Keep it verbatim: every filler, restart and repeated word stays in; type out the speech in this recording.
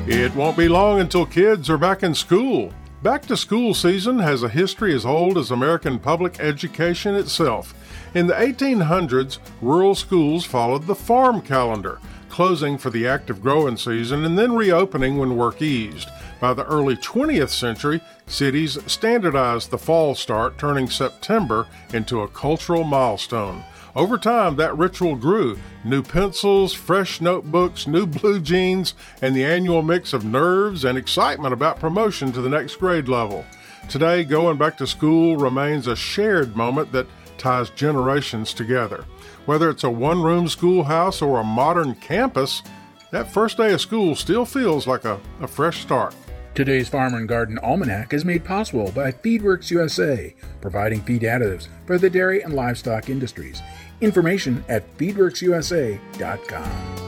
It won't be long until kids are back in school. Back-to-school season has a history as old as American public education itself. In the eighteen hundreds, rural schools followed the farm calendar, closing for the active growing season and then reopening when work eased. By the early twentieth century, cities standardized the fall start, turning September into a cultural milestone. Over time, that ritual grew. New pencils, fresh notebooks, new blue jeans, and the annual mix of nerves and excitement about promotion to the next grade level. Today, going back to school remains a shared moment that ties generations together. Whether it's a one-room schoolhouse or a modern campus, that first day of school still feels like a, a fresh start. Today's Farmer and Garden Almanac is made possible by FeedWorks U S A, providing feed additives for the dairy and livestock industries. Information at feed works u s a dot com.